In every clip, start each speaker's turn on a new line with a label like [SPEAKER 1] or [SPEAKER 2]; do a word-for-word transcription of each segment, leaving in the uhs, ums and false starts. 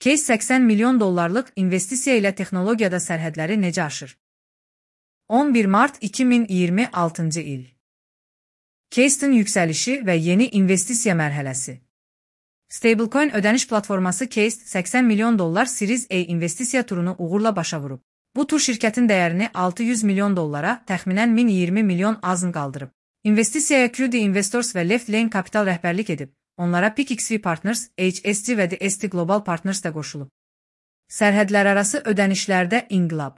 [SPEAKER 1] Case səksən milyon dollarlıq investisiya ilə texnologiyada sərhədləri necə aşır? on bir mart iki min iyirmi altıncı il. Case'in yüksəlişi və yeni investisiya mərhələsi. Stablecoin ödəniş platforması Case səksən milyon dollar Series A investisiya turunu uğurla başa vurub. Bu tur şirkətin dəyərini altı yüz milyon dollara, təxminən min iyirmi milyon azın qaldırıb. İnvestisiyaya Q D Investors və Left Lane Capital rəhbərlik edib. Onlara P I C X V Partners, H S G və D S T Global Partners da qoşulub. Sərhədlərarası ödənişlərdə inqilab.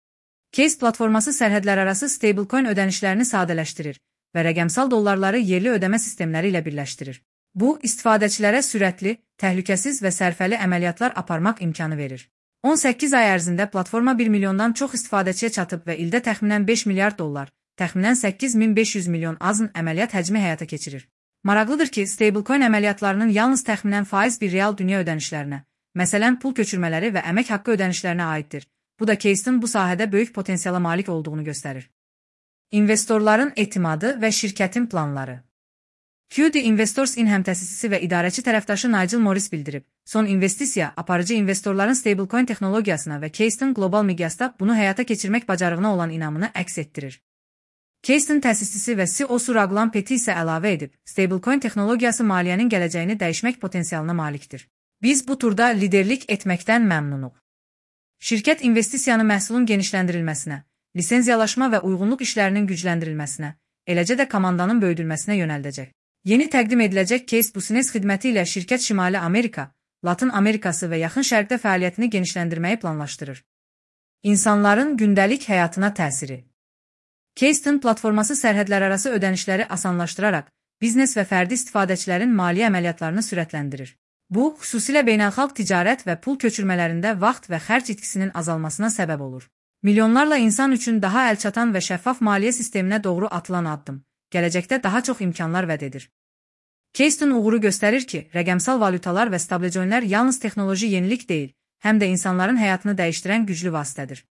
[SPEAKER 1] Case platforması sərhədlərarası stablecoin ödənişlərini sadələşdirir və rəqəmsal dollarları yerli ödəmə sistemləri ilə birləşdirir. Bu, istifadəçilərə sürətli, təhlükəsiz və sərfəli əməliyyatlar aparmaq imkanı verir. on səkkiz ay ərzində platforma bir milyondan çox istifadəçiyə çatıb və ildə təxminən beş milyard dollar, təxminən səkkiz min beş yüz milyon azın əməliyyat həcmi həyata keçirir. Maraqlıdır ki, stablecoin əməliyyatlarının yalnız təxminən faiz bir real dünya ödənişlərinə, məsələn pul köçürmələri və əmək haqqı ödənişlərinə aiddir. Bu da Case'in bu sahədə böyük potensiala malik olduğunu göstərir. İnvestorların etimadı və şirkətin planları. Q D Investors in həmtəsisisi və idarəçi tərəfdaşı Nigel Morris bildirib, son investisiya aparıcı investorların stablecoin texnologiyasına və Case'in qlobal miqyasda bunu həyata keçirmək bacarığına olan inamını əks etdirir. Case'in təsisçisi və C E O-su Raghulam Pethi isə əlavə edib, stablecoin texnologiyası maliyyənin gələcəyini dəyişmək potensialına malikdir. Biz bu turda liderlik etməkdən məmnunuq. Şirkət investisiyanı məhsulun genişləndirilməsinə, lisenziyalaşma və uyğunluq işlərinin gücləndirilməsinə, eləcə də komandanın böyüdülməsinə yönəldəcək. Yeni təqdim ediləcək Case Business xidməti ilə şirkət Şimali Amerika, Latın Amerikası və Yaxın Şərqdə fəaliyyətini genişləndirməyi planlaşdırır. İnsanların gündəlik həyatına təsiri. Case'in platforması sərhədlərarası ödənişləri asanlaşdıraraq, biznes və fərdi istifadəçilərin maliyyə əməliyyatlarını sürətləndirir. Bu, xüsusilə beynəlxalq ticarət və pul köçürmələrində vaxt və xərc itkisinin azalmasına səbəb olur. Milyonlarla insan üçün daha əlçatan və şəffaf maliyyə sisteminə doğru atılan addım, gələcəkdə daha çox imkanlar vəd edir. Case'in uğuru göstərir ki, rəqəmsal valyutalar və stablecoinlər yalnız texnoloji yenilik deyil, həm də insanların həyatını dəyişdirən güclü vasitədir.